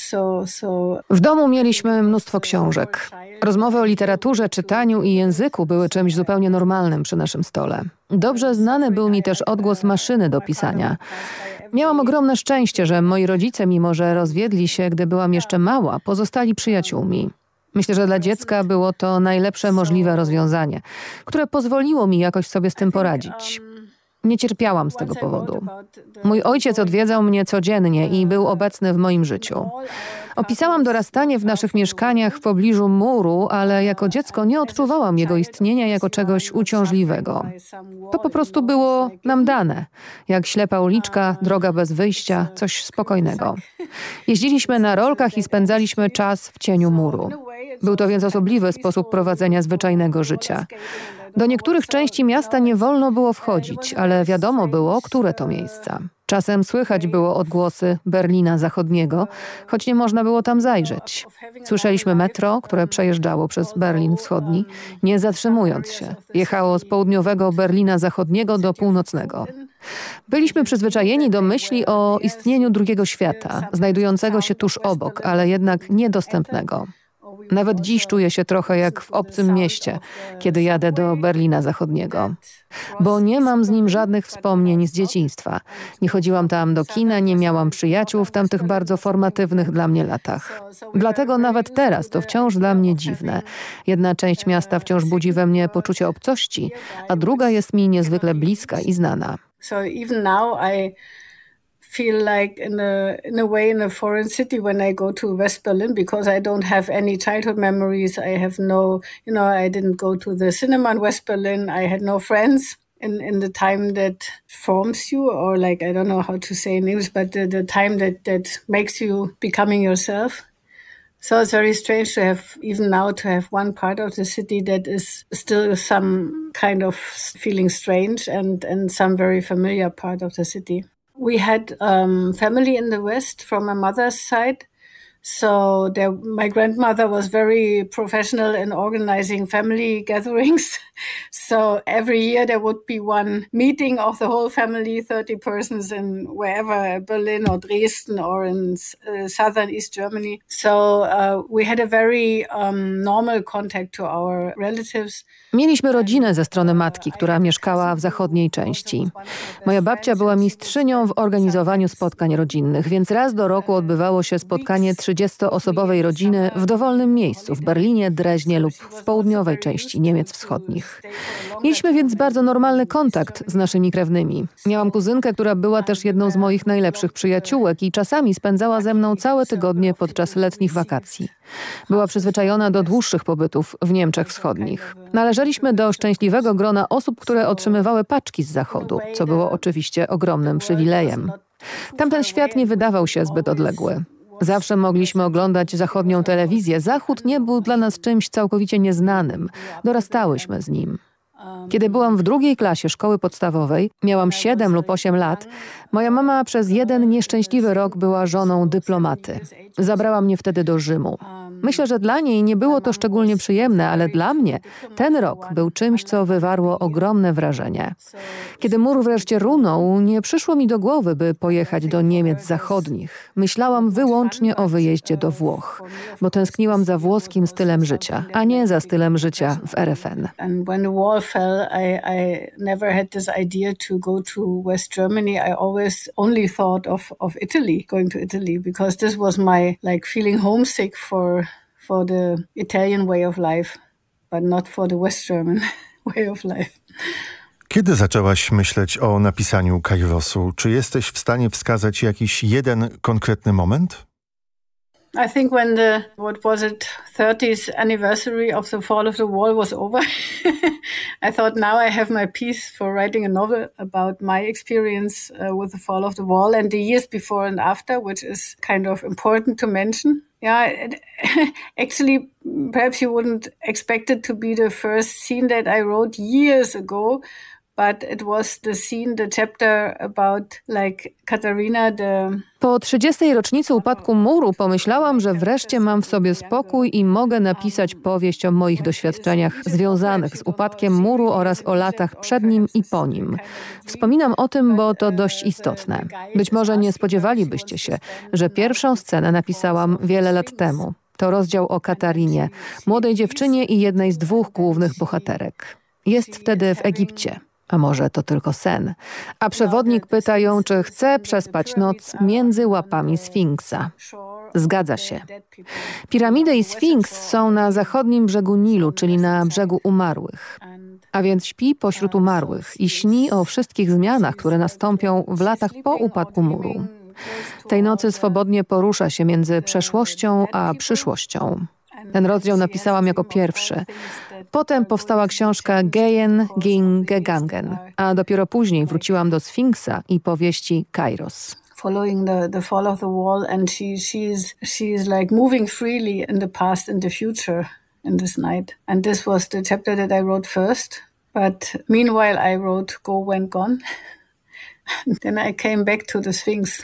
W domu mieliśmy mnóstwo książek. Rozmowy o literaturze, czytaniu i języku były czymś zupełnie normalnym przy naszym stole. Dobrze znany był mi też odgłos maszyny do pisania. Miałam ogromne szczęście, że moi rodzice, mimo że rozwiedli się, gdy byłam jeszcze mała, pozostali przyjaciółmi. Myślę, że dla dziecka było to najlepsze możliwe rozwiązanie, które pozwoliło mi jakoś sobie z tym poradzić. Nie cierpiałam z tego powodu. Mój ojciec odwiedzał mnie codziennie i był obecny w moim życiu. Opisałam dorastanie w naszych mieszkaniach w pobliżu muru, ale jako dziecko nie odczuwałam jego istnienia jako czegoś uciążliwego. To po prostu było nam dane. Jak ślepa uliczka, droga bez wyjścia, coś spokojnego. Jeździliśmy na rolkach i spędzaliśmy czas w cieniu muru. Był to więc osobliwy sposób prowadzenia zwyczajnego życia. Do niektórych części miasta nie wolno było wchodzić, ale wiadomo było, które to miejsca. Czasem słychać było odgłosy Berlina Zachodniego, choć nie można było tam zajrzeć. Słyszeliśmy metro, które przejeżdżało przez Berlin Wschodni, nie zatrzymując się. Jechało z południowego Berlina Zachodniego do północnego. Byliśmy przyzwyczajeni do myśli o istnieniu drugiego świata, znajdującego się tuż obok, ale jednak niedostępnego. Nawet dziś czuję się trochę jak w obcym mieście, kiedy jadę do Berlina Zachodniego. Bo nie mam z nim żadnych wspomnień z dzieciństwa. Nie chodziłam tam do kina, nie miałam przyjaciół w tamtych bardzo formatywnych dla mnie latach. Dlatego nawet teraz to wciąż dla mnie dziwne. Jedna część miasta wciąż budzi we mnie poczucie obcości, a druga jest mi niezwykle bliska i znana. So even now I feel like in a way in a foreign city when I go to West Berlin, because I don't have any childhood memories. I have no, I didn't go to the cinema in West Berlin. I had no friends in the time that forms you, or like, I don't know how to say in English, but the time that makes you becoming yourself. So it's very strange to have, even now, to have one part of the city that is still some kind of feeling strange and some very familiar part of the city. We had family in the West from my mother's side. So my grandmother was very professional in organizing family gatherings. So every year there would be one meeting of the whole family, 30 persons in wherever, Berlin or Dresden or in southern East Germany. So we had a very normal contact to our relatives. Mieliśmy rodzinę ze strony matki, która mieszkała w zachodniej części. Moja babcia była mistrzynią w organizowaniu spotkań rodzinnych, więc raz do roku odbywało się spotkanie 30-osobowej rodziny w dowolnym miejscu, w Berlinie, Dreźnie lub w południowej części Niemiec Wschodnich. Mieliśmy więc bardzo normalny kontakt z naszymi krewnymi. Miałam kuzynkę, która była też jedną z moich najlepszych przyjaciółek i czasami spędzała ze mną całe tygodnie podczas letnich wakacji. Była przyzwyczajona do dłuższych pobytów w Niemczech Wschodnich. Należeliśmy do szczęśliwego grona osób, które otrzymywały paczki z Zachodu, co było oczywiście ogromnym przywilejem. Tamten świat nie wydawał się zbyt odległy. Zawsze mogliśmy oglądać zachodnią telewizję. Zachód nie był dla nas czymś całkowicie nieznanym. Dorastałyśmy z nim. Kiedy byłam w 2. klasie szkoły podstawowej, miałam 7 lub 8 lat, moja mama przez jeden nieszczęśliwy rok była żoną dyplomaty. Zabrała mnie wtedy do Rzymu. Myślę, że dla niej nie było to szczególnie przyjemne, ale dla mnie ten rok był czymś, co wywarło ogromne wrażenie. Kiedy mur wreszcie runął, nie przyszło mi do głowy, by pojechać do Niemiec Zachodnich. Myślałam wyłącznie o wyjeździe do Włoch, bo tęskniłam za włoskim stylem życia, a nie za stylem życia w RFN. Fell, I never had this idea to go to West Germany. I always only thought of Italy, going to Italy, because this was my feeling homesick for the Italian way of life, but not for the West German way of life. Kiedy zaczęłaś myśleć o napisaniu Kairosu? Czy jesteś w stanie wskazać jakiś jeden konkretny moment? I think when the 30th anniversary of the fall of the wall was over, I thought now I have my piece for writing a novel about my experience with the fall of the wall and the years before and after, which is kind of important to mention. Yeah, actually, perhaps you wouldn't expect it to be the first scene that I wrote years ago, but it was the chapter about Katarina, Po 30. rocznicy upadku muru pomyślałam, że wreszcie mam w sobie spokój i mogę napisać powieść o moich doświadczeniach związanych z upadkiem muru oraz o latach przed nim i po nim. Wspominam o tym, bo to dość istotne. Być może nie spodziewalibyście się, że pierwszą scenę napisałam wiele lat temu. To rozdział o Katarinie, młodej dziewczynie i jednej z 2 głównych bohaterek. Jest wtedy w Egipcie. A może to tylko sen. A przewodnik pyta ją, czy chce przespać noc między łapami Sfinksa. Zgadza się. Piramidy i Sfinks są na zachodnim brzegu Nilu, czyli na brzegu umarłych. A więc śpi pośród umarłych i śni o wszystkich zmianach, które nastąpią w latach po upadku muru. Tej nocy swobodnie porusza się między przeszłością a przyszłością. Ten rozdział napisałam jako pierwszy. Potem powstała książka Gehen ging Gegangen, a dopiero później wróciłam do Sfinksa i powieści Kairos. Following the fall of the wall, and she's moving freely in the past and the future in this night. And this was the chapter that I wrote first. But meanwhile I wrote Go Went Gone. Then I came back to the Sphinx.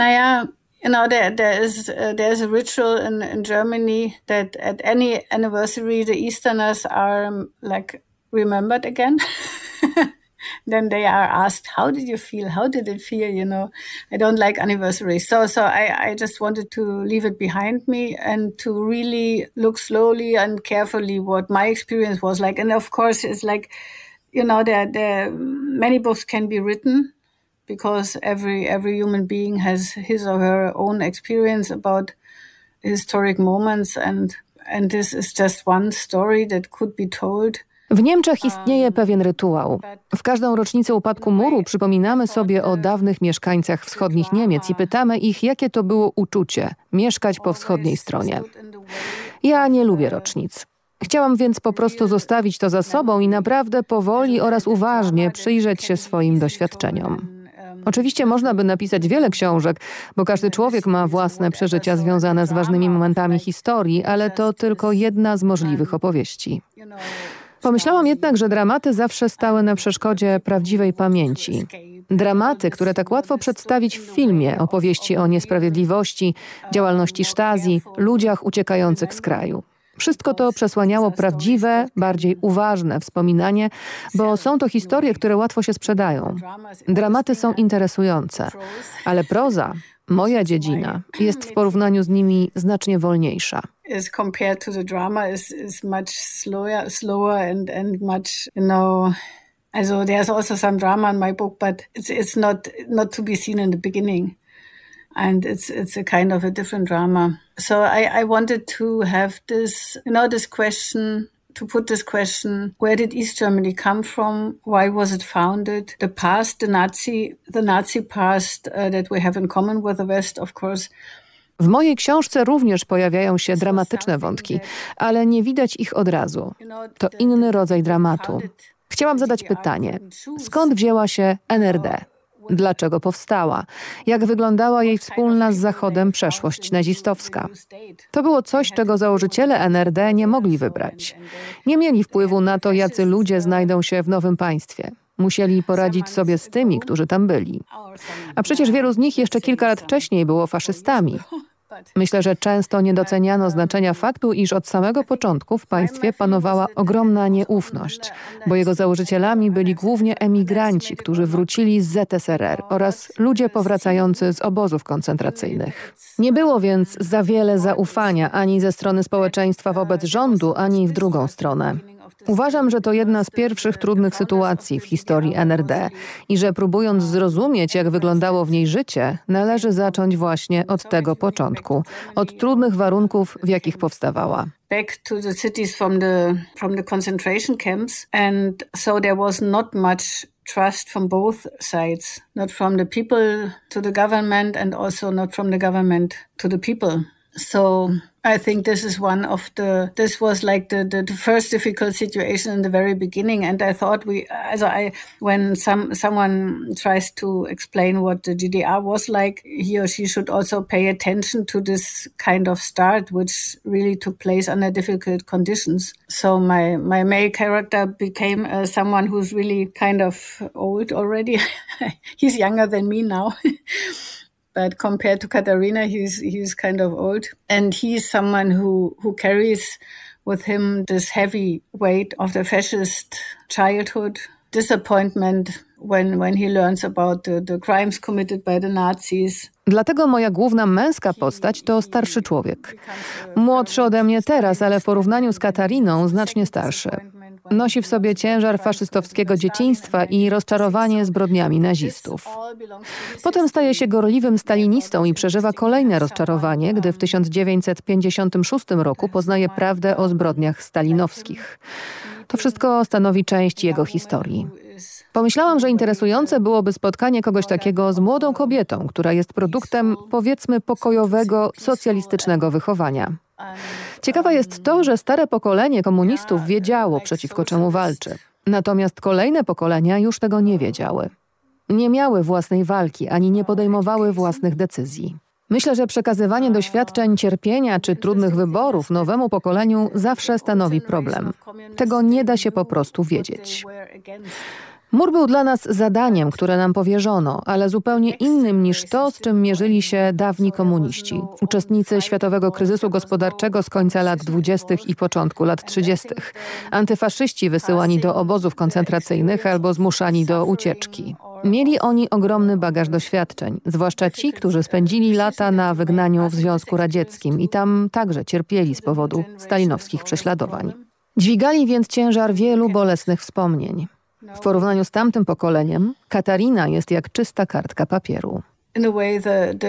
There's a ritual in Germany that at any anniversary the Easterners are remembered again. Then they are asked, how did you feel? How did it feel? I don't like anniversaries. So I just wanted to leave it behind me and to really look slowly and carefully what my experience was like. And of course, it's there many books can be written, because every human being has his or her own experience about historic moments, and this is just one story that could be told. W Niemczech istnieje pewien rytuał. W każdą rocznicę upadku muru przypominamy sobie o dawnych mieszkańcach wschodnich Niemiec i pytamy ich, jakie to było uczucie mieszkać po wschodniej stronie. Ja nie lubię rocznic. Chciałam więc po prostu zostawić to za sobą i naprawdę powoli oraz uważnie przyjrzeć się swoim doświadczeniom. Oczywiście można by napisać wiele książek, bo każdy człowiek ma własne przeżycia związane z ważnymi momentami historii, ale to tylko jedna z możliwych opowieści. Pomyślałam jednak, że dramaty zawsze stały na przeszkodzie prawdziwej pamięci. Dramaty, które tak łatwo przedstawić w filmie, opowieści o niesprawiedliwości, działalności Stasi, ludziach uciekających z kraju. Wszystko to przesłaniało prawdziwe, bardziej uważne wspominanie, bo są to historie, które łatwo się sprzedają. Dramaty są interesujące, ale proza, moja dziedzina, jest w porównaniu z nimi znacznie wolniejsza. As compared to the drama is much slower and much, also there's also some drama in my book, but it's not to be seen in the beginning. And it's a kind of a different drama. So I wanted to have this, this question, to put this question, where did East Germany come from? Why was it founded? The past, the Nazi past that we have in common with the West, of course. W mojej książce również pojawiają się dramatyczne wątki, ale nie widać ich od razu. To inny rodzaj dramatu. Chciałam zadać pytanie, skąd wzięła się NRD? Dlaczego powstała? Jak wyglądała jej wspólna z Zachodem przeszłość nazistowska? To było coś, czego założyciele NRD nie mogli wybrać. Nie mieli wpływu na to, jacy ludzie znajdą się w nowym państwie. Musieli poradzić sobie z tymi, którzy tam byli. A przecież wielu z nich jeszcze kilka lat wcześniej było faszystami. Myślę, że często nie doceniano znaczenia faktu, iż od samego początku w państwie panowała ogromna nieufność, bo jego założycielami byli głównie emigranci, którzy wrócili z ZSRR oraz ludzie powracający z obozów koncentracyjnych. Nie było więc za wiele zaufania ani ze strony społeczeństwa wobec rządu, ani w drugą stronę. Uważam, że to jedna z pierwszych trudnych sytuacji w historii NRD i że próbując zrozumieć, jak wyglądało w niej życie, należy zacząć właśnie od tego początku, od trudnych warunków, w jakich powstawała. Back to the cities from the concentration camps, and so there was not much trust from both sides, not from the people to the government and also not from the government to the people. So I think this was like the first difficult situation in the very beginning. And I thought when someone tries to explain what the GDR was like, he or she should also pay attention to this kind of start, which really took place under difficult conditions. So my male character became someone who's really kind of old already. He's younger than me now. But compared to Katharina, he's kind of old. And he's someone who carries with him this heavy weight of the fascist childhood, disappointment when he learns about the crimes committed by the Nazis. Dlatego moja główna męska postać to starszy człowiek. Młodszy ode mnie teraz, ale w porównaniu z Katariną znacznie starszy. Nosi w sobie ciężar faszystowskiego dzieciństwa i rozczarowanie zbrodniami nazistów. Potem staje się gorliwym stalinistą i przeżywa kolejne rozczarowanie, gdy w 1956 roku poznaje prawdę o zbrodniach stalinowskich. To wszystko stanowi część jego historii. Pomyślałam, że interesujące byłoby spotkanie kogoś takiego z młodą kobietą, która jest produktem, powiedzmy, pokojowego, socjalistycznego wychowania. Ciekawe jest to, że stare pokolenie komunistów wiedziało, przeciwko czemu walczy. Natomiast kolejne pokolenia już tego nie wiedziały. Nie miały własnej walki, ani nie podejmowały własnych decyzji. Myślę, że przekazywanie doświadczeń cierpienia czy trudnych wyborów nowemu pokoleniu zawsze stanowi problem. Tego nie da się po prostu wiedzieć. Mur był dla nas zadaniem, które nam powierzono, ale zupełnie innym niż to, z czym mierzyli się dawni komuniści, uczestnicy światowego kryzysu gospodarczego z końca lat 20. i początku lat 30., antyfaszyści wysyłani do obozów koncentracyjnych albo zmuszani do ucieczki. Mieli oni ogromny bagaż doświadczeń, zwłaszcza ci, którzy spędzili lata na wygnaniu w Związku Radzieckim i tam także cierpieli z powodu stalinowskich prześladowań. Dźwigali więc ciężar wielu bolesnych wspomnień. W porównaniu z tamtym pokoleniem, Katarina jest jak czysta kartka papieru. In a way,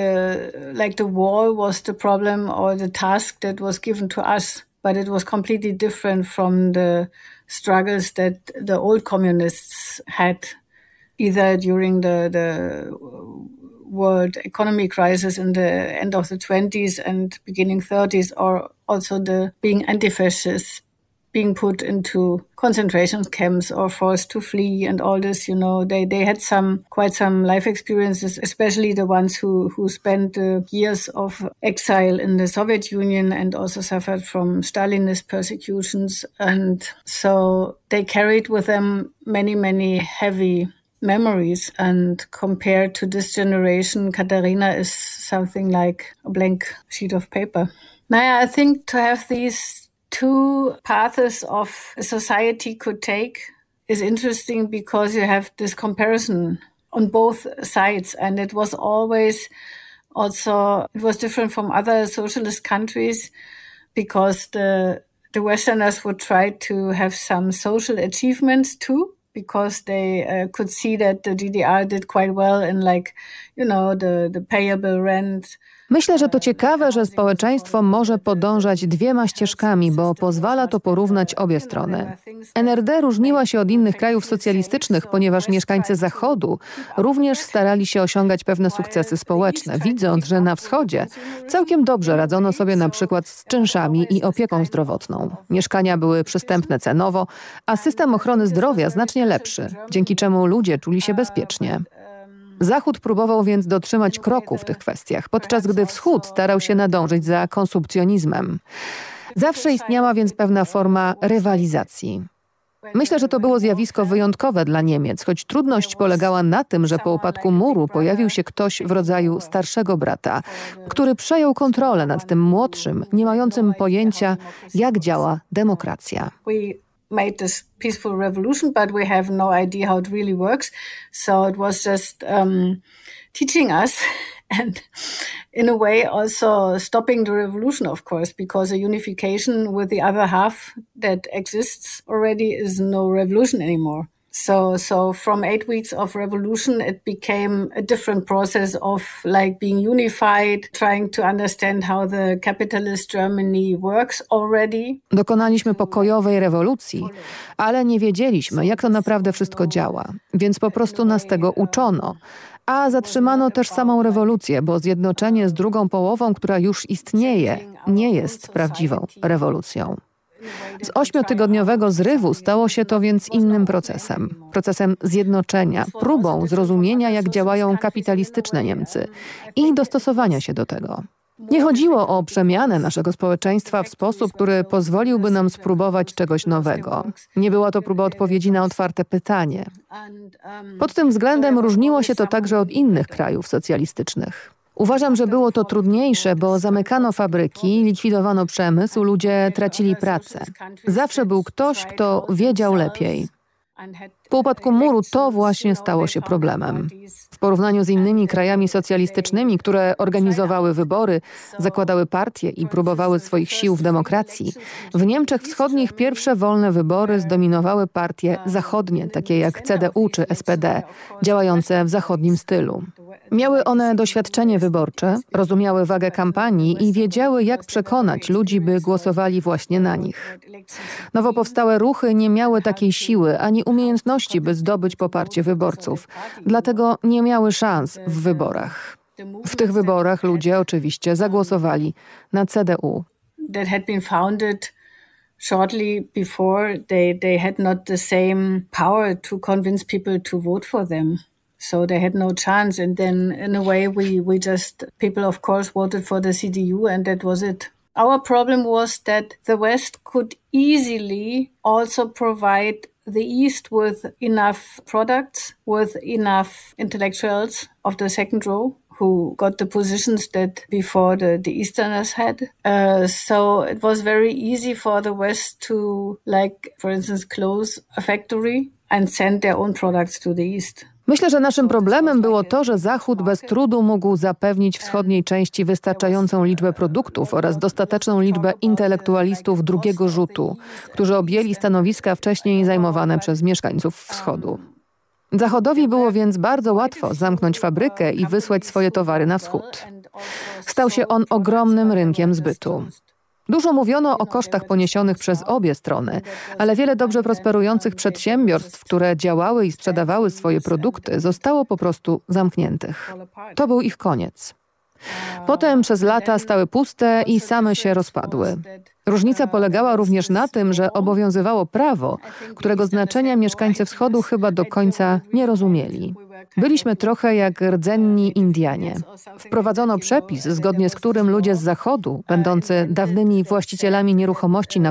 the war was the problem or the task that was given to us, but it was completely different from the struggles that the old communists had, either during the world economic crisis in the end of the 20s and beginning 30s, or also the being anti-fascist being put into concentration camps or forced to flee and all this, they had quite some life experiences, especially the ones who spent years of exile in the Soviet Union and also suffered from Stalinist persecutions. And so they carried with them many, many heavy memories, and compared to this generation, Katharina is something like a blank sheet of paper. Now, I think to have these two paths of a society could take is interesting because you have this comparison on both sides, and it was always it was different from other socialist countries because the Westerners would try to have some social achievements too, because they could see that the DDR did quite well in the payable rent. Myślę, że to ciekawe, że społeczeństwo może podążać dwiema ścieżkami, bo pozwala to porównać obie strony. NRD różniła się od innych krajów socjalistycznych, ponieważ mieszkańcy Zachodu również starali się osiągać pewne sukcesy społeczne, widząc, że na wschodzie całkiem dobrze radzono sobie na przykład z czynszami i opieką zdrowotną. Mieszkania były przystępne cenowo, a system ochrony zdrowia znacznie lepszy, dzięki czemu ludzie czuli się bezpiecznie. Zachód próbował więc dotrzymać kroku w tych kwestiach, podczas gdy Wschód starał się nadążyć za konsumpcjonizmem. Zawsze istniała więc pewna forma rywalizacji. Myślę, że to było zjawisko wyjątkowe dla Niemiec, choć trudność polegała na tym, że po upadku muru pojawił się ktoś w rodzaju starszego brata, który przejął kontrolę nad tym młodszym, nie mającym pojęcia, jak działa demokracja. Made this peaceful revolution, but we have no idea how it really works. So it was just teaching us and in a way also stopping the revolution, of course, because a unification with the other half that exists already is no revolution anymore. So from 8 weeks of revolution, it became a different process of being unified, trying to understand how the capitalist Germany works already. Dokonaliśmy pokojowej rewolucji, ale nie wiedzieliśmy, jak to naprawdę wszystko działa, więc po prostu nas tego uczono. A zatrzymano też samą rewolucję, bo zjednoczenie z drugą połową, która już istnieje, nie jest prawdziwą rewolucją. Z 8-tygodniowego zrywu stało się to więc innym procesem zjednoczenia, próbą zrozumienia, jak działają kapitalistyczne Niemcy i dostosowania się do tego. Nie chodziło o przemianę naszego społeczeństwa w sposób, który pozwoliłby nam spróbować czegoś nowego. Nie była to próba odpowiedzi na otwarte pytanie. Pod tym względem różniło się to także od innych krajów socjalistycznych. Uważam, że było to trudniejsze, bo zamykano fabryki, likwidowano przemysł, ludzie tracili pracę. Zawsze był ktoś, kto wiedział lepiej. Po upadku muru to właśnie stało się problemem. W porównaniu z innymi krajami socjalistycznymi, które organizowały wybory, zakładały partie i próbowały swoich sił w demokracji, w Niemczech Wschodnich pierwsze wolne wybory zdominowały partie zachodnie, takie jak CDU czy SPD, działające w zachodnim stylu. Miały one doświadczenie wyborcze, rozumiały wagę kampanii i wiedziały, jak przekonać ludzi, by głosowali właśnie na nich. Nowo powstałe ruchy nie miały takiej siły ani umiejętności, by zdobyć poparcie wyborców. Dlatego nie miały szans w wyborach. W tych wyborach ludzie oczywiście zagłosowali na CDU. That had been founded shortly before, they had not the same power to convince people to vote for them. So they had no chance. And then in a way people of course voted for the CDU and that was it. Our problem was that the West could easily also provide the East with enough products, with enough intellectuals of the second row who got the positions that before the Easterners had. So it was very easy for the West to, for instance, close a factory and send their own products to the East. Myślę, że naszym problemem było to, że Zachód bez trudu mógł zapewnić wschodniej części wystarczającą liczbę produktów oraz dostateczną liczbę intelektualistów drugiego rzutu, którzy objęli stanowiska wcześniej zajmowane przez mieszkańców Wschodu. Zachodowi było więc bardzo łatwo zamknąć fabrykę i wysłać swoje towary na wschód. Stał się on ogromnym rynkiem zbytu. Dużo mówiono o kosztach poniesionych przez obie strony, ale wiele dobrze prosperujących przedsiębiorstw, które działały i sprzedawały swoje produkty, zostało po prostu zamkniętych. To był ich koniec. Potem przez lata stały puste i same się rozpadły. Różnica polegała również na tym, że obowiązywało prawo, którego znaczenia mieszkańcy wschodu chyba do końca nie rozumieli. Byliśmy trochę jak rdzenni Indianie. Wprowadzono przepis, zgodnie z którym ludzie z zachodu, będący dawnymi właścicielami nieruchomości na